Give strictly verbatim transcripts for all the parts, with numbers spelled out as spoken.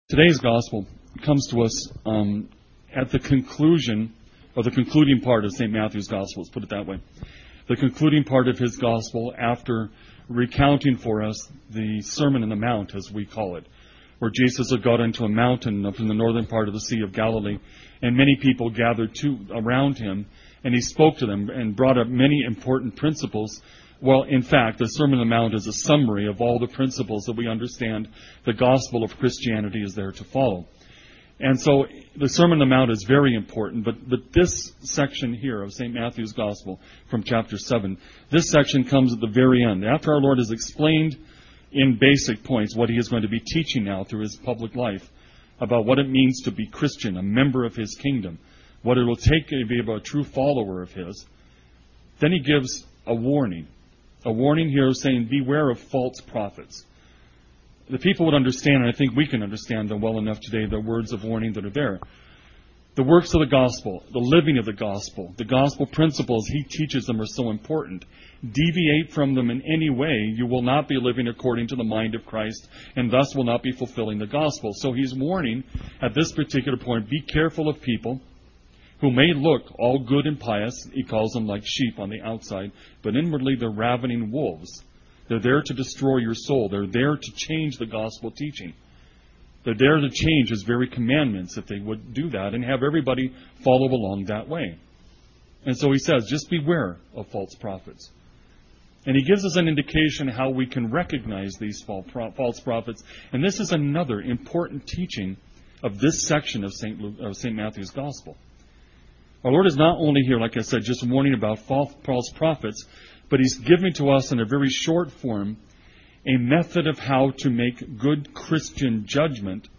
Today's gospel comes to us um, at the conclusion, or the concluding part of Saint Matthew's gospel, let's put it that way. The concluding part of his gospel after recounting for us the Sermon on the Mount, as we call it, where Jesus had got into a mountain up in the northern part of the Sea of Galilee, and many people gathered to, around him, and he spoke to them and brought up many important principles. Well, in fact, the Sermon on the Mount is a summary of all the principles that we understand the gospel of Christianity is there to follow. And so the Sermon on the Mount is very important, but, but this section here of Saint Matthew's Gospel from chapter seven, this section comes at the very end. After our Lord has explained in basic points what he is going to be teaching now through his public life about what it means to be Christian, a member of his kingdom, what it will take to be a true follower of his, then he gives a warning. A warning here saying, beware of false prophets. The people would understand, and I think we can understand them well enough today, the words of warning that are there. The works of the gospel, the living of the gospel, the gospel principles he teaches them are so important. Deviate from them in any way, you will not be living according to the mind of Christ, and thus will not be fulfilling the gospel. So he's warning at this particular point, be careful of people who may look all good and pious, he calls them like sheep on the outside, but inwardly they're ravening wolves. They're there to destroy your soul. They're there to change the gospel teaching. They're there to change his very commandments if they would do that and have everybody follow along that way. And so he says, just beware of false prophets. And he gives us an indication how we can recognize these false prophets. And this is another important teaching of this section of Saint Luke, of Saint Matthew's Gospel. Our Lord is not only here, like I said, just warning about false prophets, but he's giving to us in a very short form a method of how to make good Christian judgment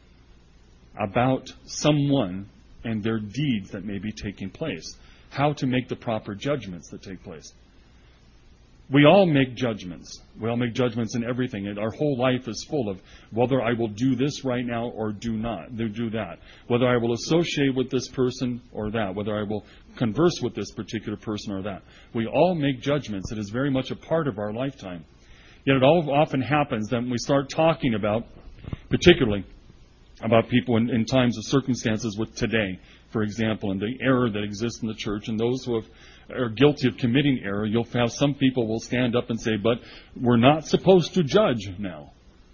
about someone and their deeds that may be taking place. How to make the proper judgments that take place. We all make judgments. We all make judgments in everything. And our whole life is full of whether I will do this right now or do not, do that. Whether I will associate with this person or that. Whether I will converse with this particular person or that. We all make judgments. It is very much a part of our lifetime. Yet it all often happens that when we start talking about, particularly about people in, in times of circumstances with today, for example, and the error that exists in the church, and those who have are guilty of committing error, you'll have some people will stand up and say, but we're not supposed to judge now.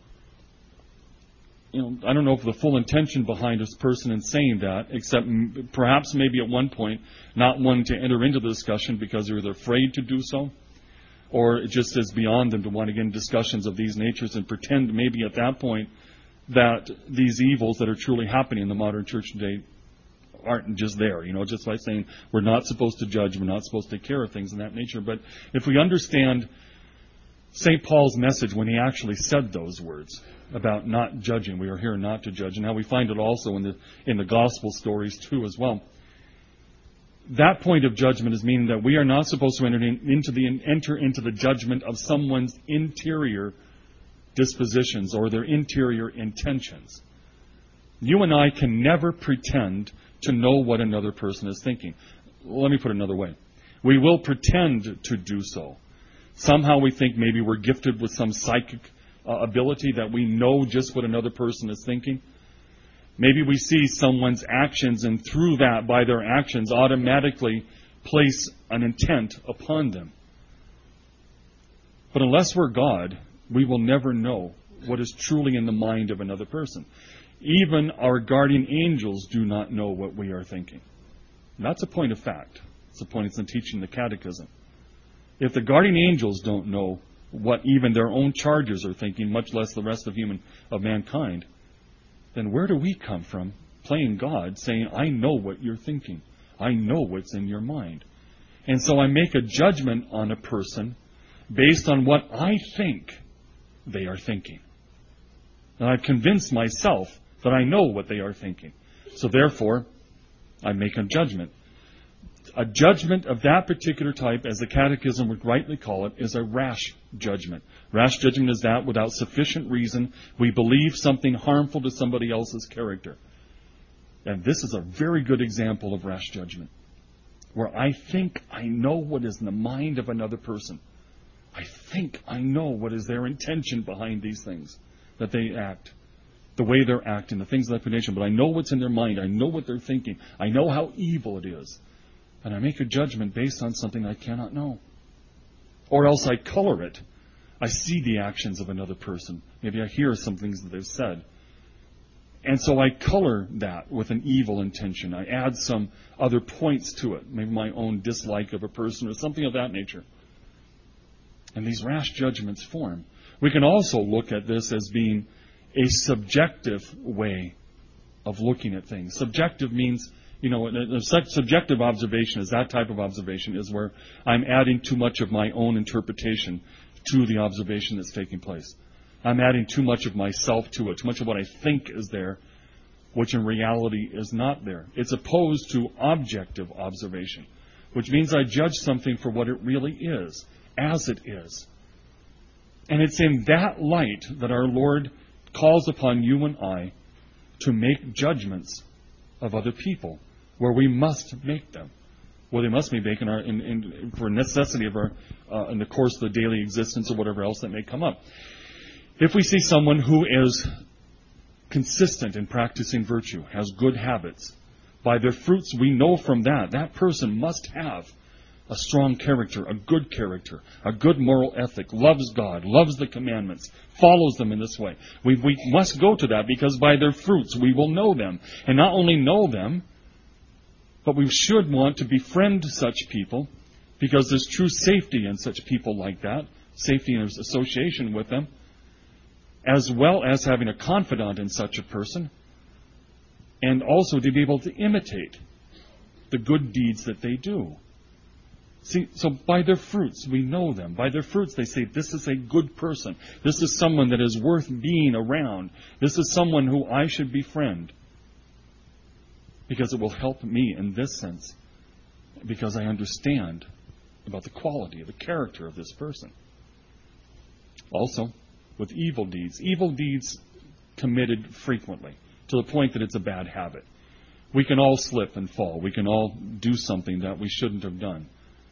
You know, I don't know if the full intention behind this person in saying that, except perhaps maybe at one point not wanting to enter into the discussion because they're either afraid to do so, or it just is beyond them to want to get in discussions of these natures and pretend maybe at that point that these evils that are truly happening in the modern church today aren't just there, you know, just by saying we're not supposed to judge, we're not supposed to take care of things in that nature. But if we understand Saint Paul's message when he actually said those words about not judging, we are here not to judge, and how we find it also in the in the gospel stories too as well. That point of judgment is meaning that we are not supposed to enter in, into the enter into the judgment of someone's interior dispositions or their interior intentions. You and I can never pretend to know what another person is thinking. Let me put it another way. We will pretend to do so. Somehow we think maybe we're gifted with some psychic uh, ability that we know just what another person is thinking. Maybe we see someone's actions, and through that, by their actions, automatically place an intent upon them. But unless we're God, we will never know what is truly in the mind of another person. Even our guardian angels do not know what we are thinking. And that's a point of fact. It's a point that's in teaching the catechism. If the guardian angels don't know what even their own charges are thinking, much less the rest of human of mankind, then where do we come from playing God, saying, I know what you're thinking. I know what's in your mind. And so I make a judgment on a person based on what I think they are thinking. And I've convinced myself that I know what they are thinking. So therefore, I make a judgment. A judgment of that particular type, as the Catechism would rightly call it, is a rash judgment. Rash judgment is that without sufficient reason, we believe something harmful to somebody else's character. And this is a very good example of rash judgment, where I think I know what is in the mind of another person. I think I know what is their intention behind these things that they act. the way they're acting, the things of that nature, but I know what's in their mind. I know what they're thinking. I know how evil it is. And I make a judgment based on something I cannot know. Or else I color it. I see the actions of another person. Maybe I hear some things that they've said. And so I color that with an evil intention. I add some other points to it. Maybe my own dislike of a person or something of that nature. And these rash judgments form. We can also look at this as being a subjective way of looking at things. Subjective means, you know, a subjective observation is that type of observation is where I'm adding too much of my own interpretation to the observation that's taking place. I'm adding too much of myself to it, too much of what I think is there, which in reality is not there. It's opposed to objective observation, which means I judge something for what it really is, as it is. And it's in that light that our Lord calls upon you and I to make judgments of other people, where we must make them. Well, they must be made in our, in, in, for necessity of our, uh, in the course of the daily existence or whatever else that may come up. If we see someone who is consistent in practicing virtue, has good habits, by their fruits we know from that, that person must have a strong character, a good character, a good moral ethic, loves God, loves the commandments, follows them in this way. We, we must go to that because by their fruits we will know them. And not only know them, but we should want to befriend such people because there's true safety in such people like that, safety in association with them, as well as having a confidant in such a person, and also to be able to imitate the good deeds that they do. See, so by their fruits, we know them. By their fruits, they say, this is a good person. This is someone that is worth being around. This is someone who I should befriend. Because it will help me in this sense. Because I understand about the quality, the character of this person. Also, with evil deeds. Evil deeds committed frequently, to the point that it's a bad habit. We can all slip and fall. We can all do something that we shouldn't have done.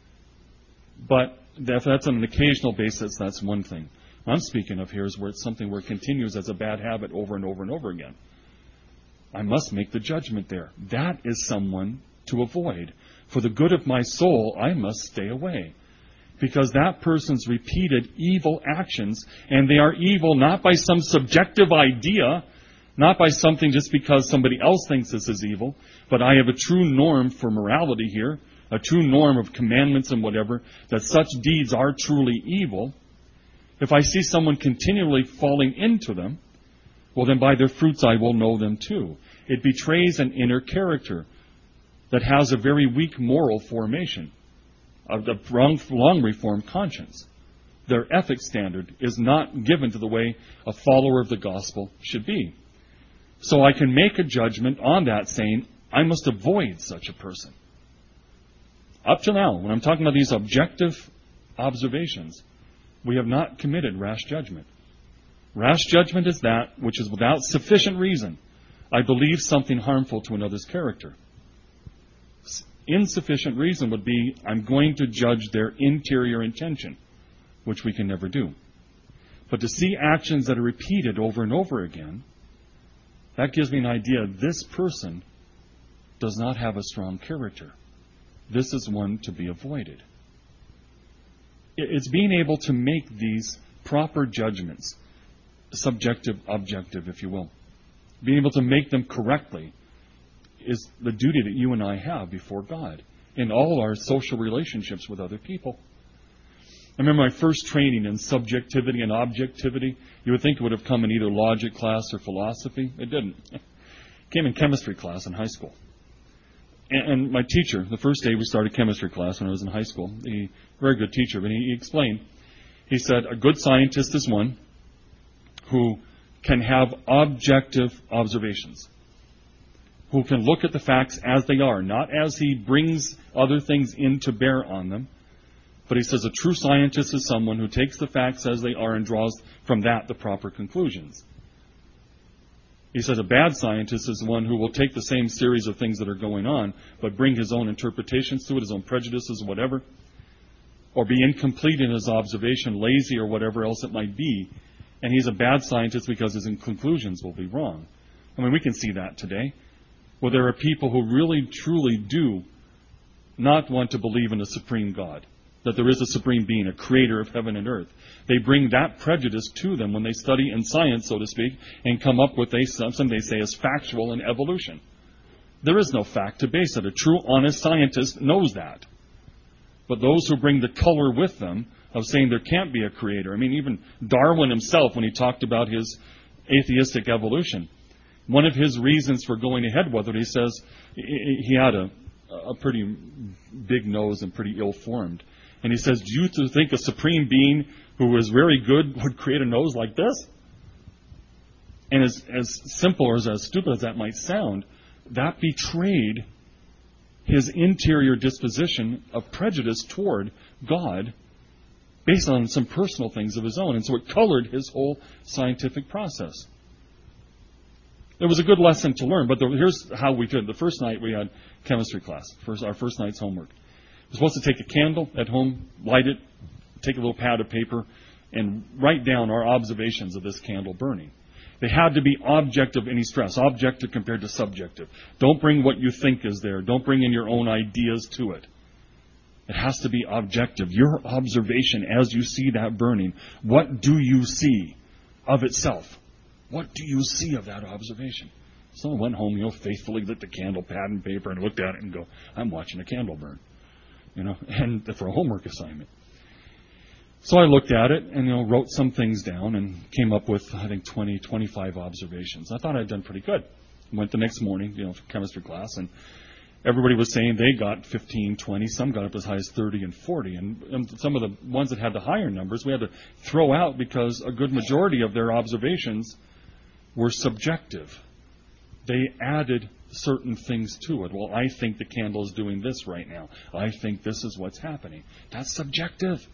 But if that's on an occasional basis, that's one thing. What I'm speaking of here is where it's something where it continues as a bad habit over and over and over again. I must make the judgment there. That is someone to avoid. For the good of my soul, I must stay away. Because that person's repeated evil actions, and they are evil not by some subjective idea, not by something just because somebody else thinks this is evil, but I have a true norm for morality here, a true norm of commandments and whatever, that such deeds are truly evil. If I see someone continually falling into them, well then by their fruits I will know them too. It betrays an inner character that has a very weak moral formation, a long reformed conscience. Their ethics standard is not given to the way a follower of the gospel should be. So I can make a judgment on that saying, I must avoid such a person. Up to now, when I'm talking about these objective observations, we have not committed rash judgment. Rash judgment is that which is without sufficient reason. I believe something harmful to another's character. Insufficient reason would be, I'm going to judge their interior intention, which we can never do. But to see actions that are repeated over and over again, that gives me an idea this person does not have a strong character. This is one to be avoided. It's being able to make these proper judgments, subjective, objective, if you will. Being able to make them correctly is the duty that you and I have before God in all our social relationships with other people. I remember my first training in subjectivity and objectivity. You would think it would have come in either logic class or philosophy. It didn't. It came in chemistry class in high school. And my teacher, the first day we started chemistry class when I was in high school, he very good teacher, but he explained, he said, a good scientist is one who can have objective observations, who can look at the facts as they are, not as he brings other things in to bear on them. But he says a true scientist is someone who takes the facts as they are and draws from that the proper conclusions. He says a bad scientist is one who will take the same series of things that are going on, but bring his own interpretations to it, his own prejudices, whatever, or be incomplete in his observation, lazy or whatever else it might be, And he's a bad scientist because his conclusions will be wrong. I mean, we can see that today, where there are people who really, truly do not want to believe in a supreme God, that there is a supreme being, a creator of heaven and earth. They bring that prejudice to them when they study in science, so to speak, and come up with a, something they say is factual in evolution. There is no fact to base it. A true, honest scientist knows that. But those who bring the color with them of saying there can't be a creator, I mean, even Darwin himself, when he talked about his atheistic evolution, one of his reasons for going ahead with it, he says he had a, a pretty big nose and pretty ill-formed. And he says, do you think a supreme being who was very good would create a nose like this? And as, as simple or as, as stupid as that might sound, that betrayed his interior disposition of prejudice toward God based on some personal things of his own. And so it colored his whole scientific process. It was a good lesson to learn, but the, here's how we did. The first night we had chemistry class, first, our first night's homework. We're supposed to take a candle at home, light it, take a little pad of paper, and write down our observations of this candle burning. They had to be objective any stress, objective compared to subjective. Don't bring what you think is there. Don't bring in your own ideas to it. It has to be objective. Your observation as you see that burning, what do you see of itself? What do you see of that observation? So I went home, you know, faithfully lit the candle, pad and paper, and looked at it and go, I'm watching a candle burn. You know, and for a homework assignment. So I looked at it and, you know, wrote some things down and came up with, I think, twenty, twenty-five observations. I thought I'd done pretty good. Went the next morning, you know, for chemistry class, and everybody was saying they got fifteen, twenty. Some got up as high as thirty and forty. And, and some of the ones that had the higher numbers we had to throw out because a good majority of their observations were subjective. They added certain things to it. Well, I think the candle is doing this right now. I think this is what's happening. That's subjective.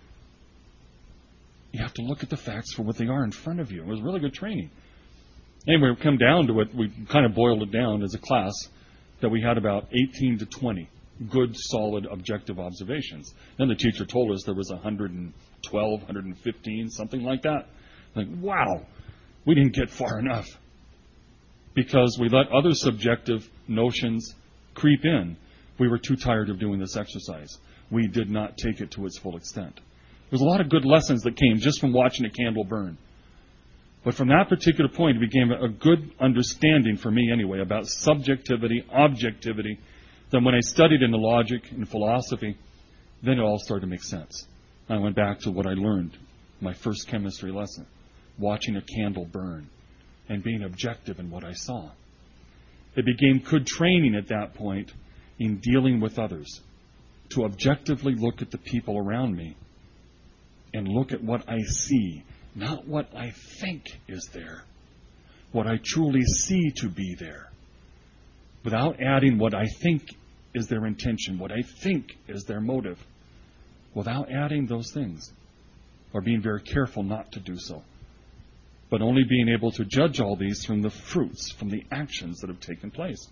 You have to look at the facts for what they are in front of you. It was really good training. Anyway, we come down to it. We kind of boiled it down as a class that we had about eighteen to twenty good, solid, objective observations. Then the teacher told us there was one hundred twelve, one hundred fifteen, something like that. Like, wow, we didn't get far enough. Because we let other subjective notions creep in. We were too tired of doing this exercise. We did not take it to its full extent. There's a lot of good lessons that came just from watching a candle burn. But from that particular point, it became a good understanding for me anyway about subjectivity, objectivity. Then when I studied in the logic and philosophy, then it all started to make sense. I went back to what I learned, my first chemistry lesson, watching a candle burn and being objective in what I saw. It became good training at that point in dealing with others, to objectively look at the people around me and look at what I see, not what I think is there, what I truly see to be there, without adding what I think is their intention, what I think is their motive, without adding those things, or being very careful not to do so, but only being able to judge all these from the fruits, from the actions that have taken place.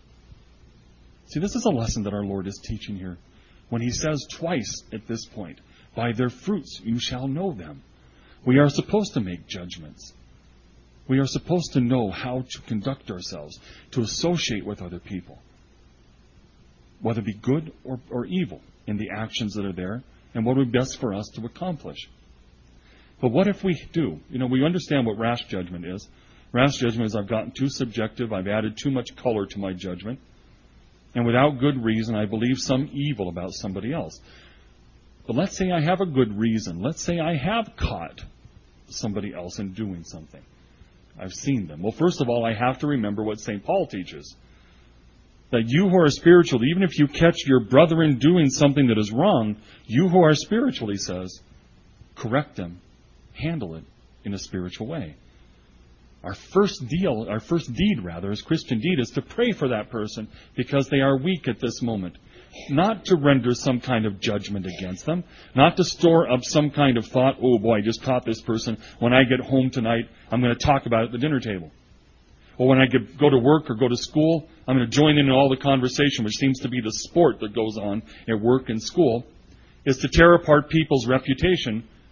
See, this is a lesson that our Lord is teaching here. When he says twice at this point, by their fruits you shall know them. We are supposed to make judgments. We are supposed to know how to conduct ourselves, to associate with other people, whether it be good or, or evil in the actions that are there, and what would be best for us to accomplish. But what if we do? You know, we understand what rash judgment is. Rash judgment is I've gotten too subjective, I've added too much color to my judgment, and without good reason I believe some evil about somebody else. But let's say I have a good reason. Let's say I have caught somebody else in doing something. I've seen them. Well, first of all, I have to remember what Saint Paul teaches. That you who are spiritual, even if you catch your brother in doing something that is wrong, you who are spiritual, he says, correct them, handle it in a spiritual way. Our first deal, our first deed rather, as Christian deed, is to pray for that person because they are weak at this moment. Not to render some kind of judgment against them. Not to store up some kind of thought, oh boy, I just caught this person. When I get home tonight, I'm going to talk about it at the dinner table. Or when I get, go to work or go to school, I'm going to join in in all the conversation, which seems to be the sport that goes on at work and school, is to tear apart people's reputation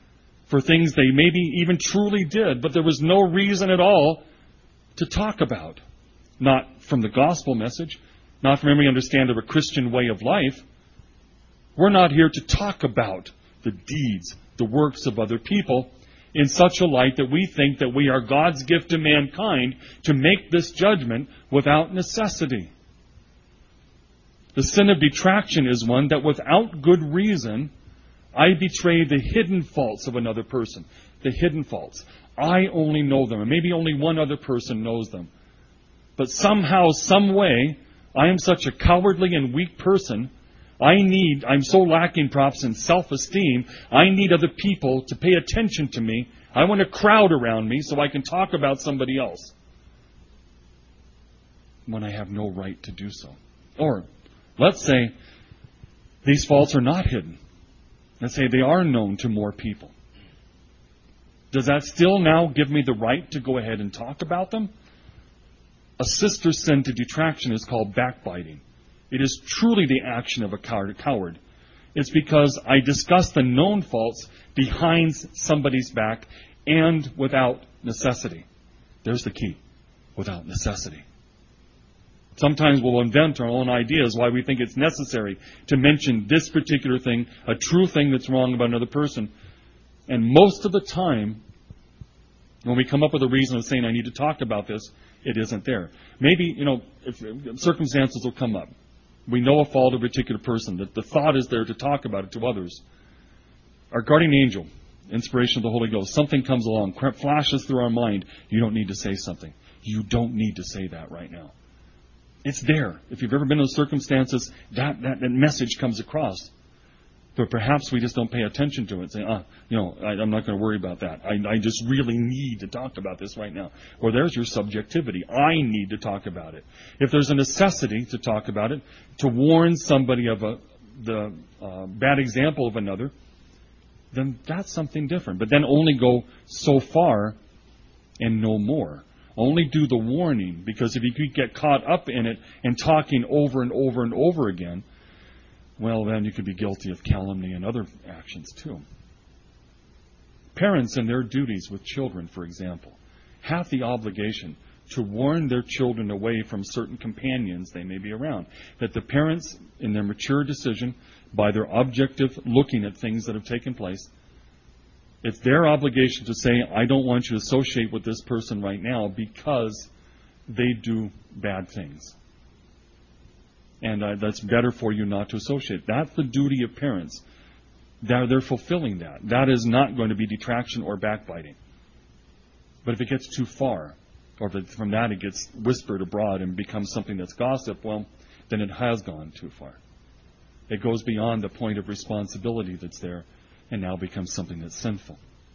for things they maybe even truly did, but there was no reason at all to talk about. Not from the gospel message, not from any understanding of a Christian way of life. We're not here to talk about the deeds, the works of other people in such a light that we think that we are God's gift to mankind to make this judgment without necessity. The sin of detraction is one that without good reason, I betray the hidden faults of another person. The hidden faults. I only know them, and maybe only one other person knows them. But somehow, some way, I am such a cowardly and weak person, I need, I'm so lacking perhaps in self-esteem, I need other people to pay attention to me. I want a crowd around me so I can talk about somebody else when I have no right to do so. Or, let's say these faults are not hidden. Let's say they are known to more people. Does that still now give me the right to go ahead and talk about them? A sister sin to detraction is called backbiting. It is truly the action of a coward. It's because I discuss the known faults behind somebody's back and without necessity. There's the key. Without necessity. Sometimes we'll invent our own ideas why we think it's necessary to mention this particular thing, a true thing that's wrong about another person. And most of the time, when we come up with a reason of saying, I need to talk about this, it isn't there. Maybe, you know, if, if circumstances will come up. We know a fault of a particular person, that the thought is there to talk about it to others. Our guardian angel, inspiration of the Holy Ghost, something comes along, flashes through our mind. You don't need to say something. You don't need to say that right now. It's there. If you've ever been in those circumstances, that, that, that message comes across. But perhaps we just don't pay attention to it. Say, ah, you know, I, I'm not going to worry about that. I, I just really need to talk about this right now. Or there's your subjectivity. I need to talk about it. If there's a necessity to talk about it, to warn somebody of a, the uh, bad example of another, then that's something different. But then only go so far and no more. Only do the warning, because if you could get caught up in it and talking over and over and over again, well, then you could be guilty of calumny and other actions too. Parents in their duties with children, for example, have the obligation to warn their children away from certain companions they may be around. That the parents, in their mature decision, by their objective looking at things that have taken place, it's their obligation to say, I don't want you to associate with this person right now because they do bad things. And uh, that's better for you not to associate. That's the duty of parents. They're, they're fulfilling that. That is not going to be detraction or backbiting. But if it gets too far, or if it, from that it gets whispered abroad and becomes something that's gossip, well, then it has gone too far. It goes beyond the point of responsibility that's there and now becomes something that's sinful.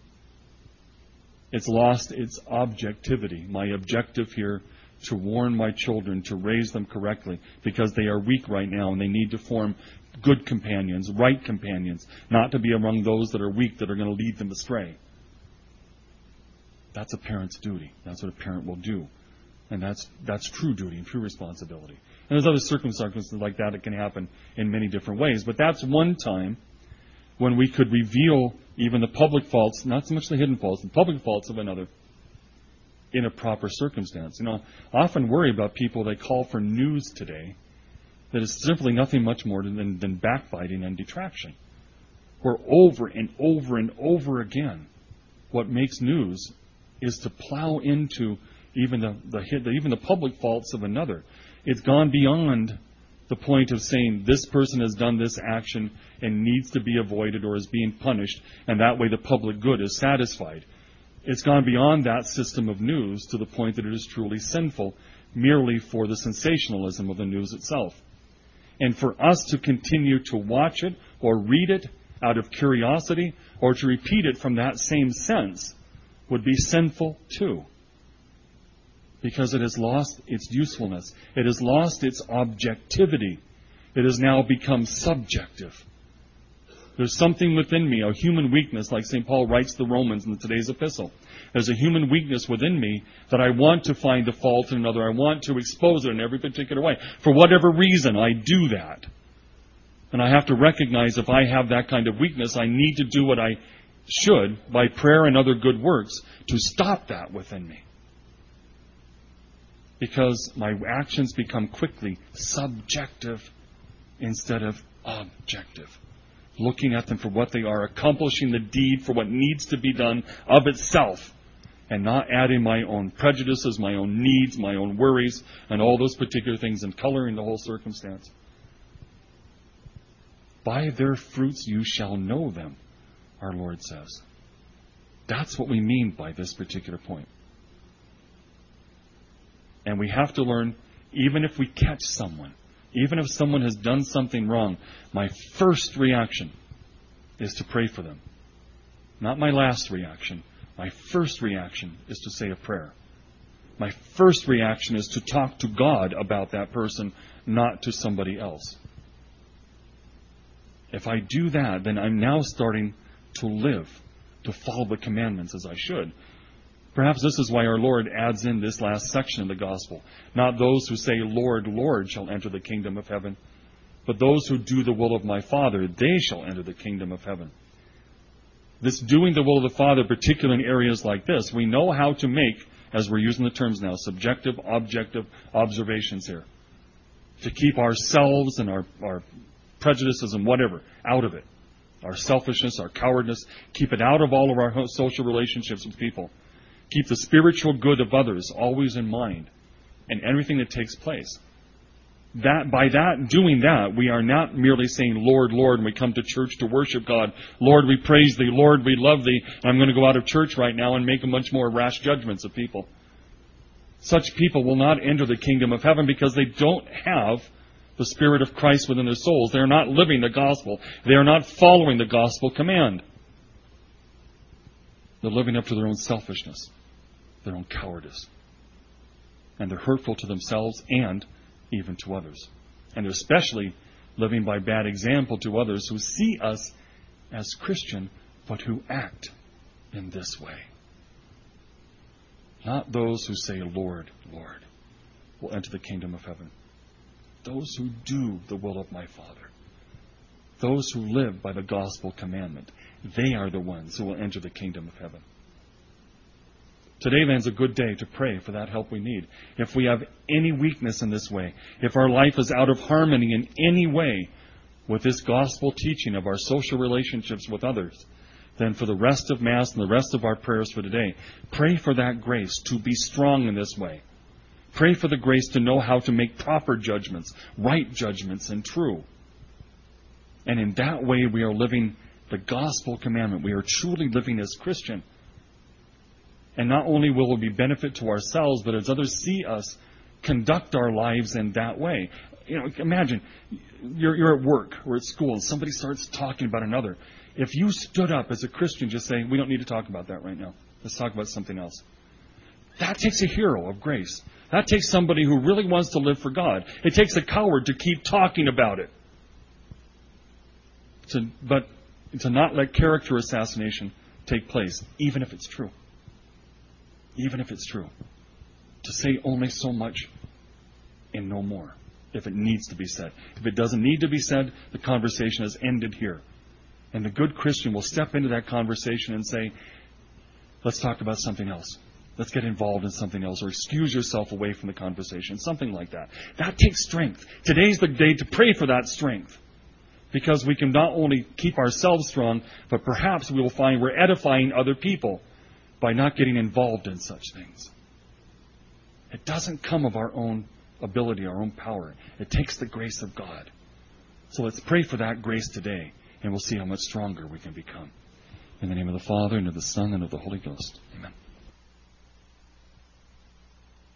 It's lost its objectivity. My objective here, to warn my children, to raise them correctly, because they are weak right now and they need to form good companions, right companions, not to be among those that are weak that are going to lead them astray. That's a parent's duty. That's what a parent will do. And that's that's true duty and true responsibility. And there's other circumstances like that that can happen in many different ways. But that's one time when we could reveal even the public faults, not so much the hidden faults, the public faults of another in a proper circumstance. You know, I often worry about people that call for news today that is simply nothing much more than, than backbiting and detraction. Where over and over and over again, what makes news is to plow into even the, the even the public faults of another. It's gone beyond the point of saying this person has done this action and needs to be avoided or is being punished, and that way the public good is satisfied. It's gone beyond that system of news to the point that it is truly sinful, merely for the sensationalism of the news itself. And for us to continue to watch it or read it out of curiosity or to repeat it from that same sense would be sinful too. Because it has lost its usefulness. It has lost its objectivity. It has now become subjective. There's something within me, a human weakness, like Saint Paul writes to the Romans in today's epistle. There's a human weakness within me that I want to find a fault in another. I want to expose it in every particular way. For whatever reason, I do that. And I have to recognize if I have that kind of weakness, I need to do what I should, by prayer and other good works, to stop that within me. Because my actions become quickly subjective instead of objective. Looking at them for what they are, accomplishing the deed for what needs to be done of itself, and not adding my own prejudices, my own needs, my own worries, and all those particular things, and coloring the whole circumstance. By their fruits you shall know them, our Lord says. That's what we mean by this particular point. And we have to learn, even if we catch someone, even if someone has done something wrong, my first reaction is to pray for them. Not my last reaction. My first reaction is to say a prayer. My first reaction is to talk to God about that person, not to somebody else. If I do that, then I'm now starting to live, to follow the commandments as I should. Perhaps this is why our Lord adds in this last section of the gospel. Not those who say, Lord, Lord, shall enter the kingdom of heaven, but those who do the will of my Father, they shall enter the kingdom of heaven. This doing the will of the Father, particularly in areas like this, we know how to make, as we're using the terms now, subjective, objective observations here. To keep ourselves and our, our prejudices and whatever out of it. Our selfishness, our cowardness, keep it out of all of our social relationships with people. Keep the spiritual good of others always in mind in everything that takes place. That by that doing that, we are not merely saying, Lord, Lord, when we come to church to worship God. Lord, we praise Thee. Lord, we love Thee. And I'm going to go out of church right now and make a bunch more rash judgments of people. Such people will not enter the kingdom of heaven because they don't have the Spirit of Christ within their souls. They are not living the gospel. They are not following the gospel command. They're living up to their own selfishness, their own cowardice. And they're hurtful to themselves and even to others. And they're especially living by bad example to others who see us as Christian, but who act in this way. Not those who say, Lord, Lord, will enter the kingdom of heaven. Those who do the will of my Father. Those who live by the gospel commandment. They are the ones who will enter the kingdom of heaven. Today, then, is a good day to pray for that help we need. If we have any weakness in this way, if our life is out of harmony in any way with this gospel teaching of our social relationships with others, then for the rest of Mass and the rest of our prayers for today, pray for that grace to be strong in this way. Pray for the grace to know how to make proper judgments, right judgments, and true. And in that way, we are living the gospel commandment. We are truly living as Christian. And not only will it be benefit to ourselves, but as others see us, conduct our lives in that way. You know, imagine you're, you're at work or at school and somebody starts talking about another. If you stood up as a Christian, just saying, we don't need to talk about that right now. Let's talk about something else. That takes a hero of grace. That takes somebody who really wants to live for God. It takes a coward to keep talking about it. To, but to not let character assassination take place, even if it's true. Even if it's true. To say only so much and no more, if it needs to be said. If it doesn't need to be said, the conversation has ended here. And the good Christian will step into that conversation and say, let's talk about something else. Let's get involved in something else, or excuse yourself away from the conversation, something like that. That takes strength. Today's the day to pray for that strength. Because we can not only keep ourselves strong, but perhaps we will find we're edifying other people by not getting involved in such things. It doesn't come of our own ability, our own power. It takes the grace of God. So let's pray for that grace today, and we'll see how much stronger we can become. In the name of the Father, and of the Son, and of the Holy Ghost. Amen.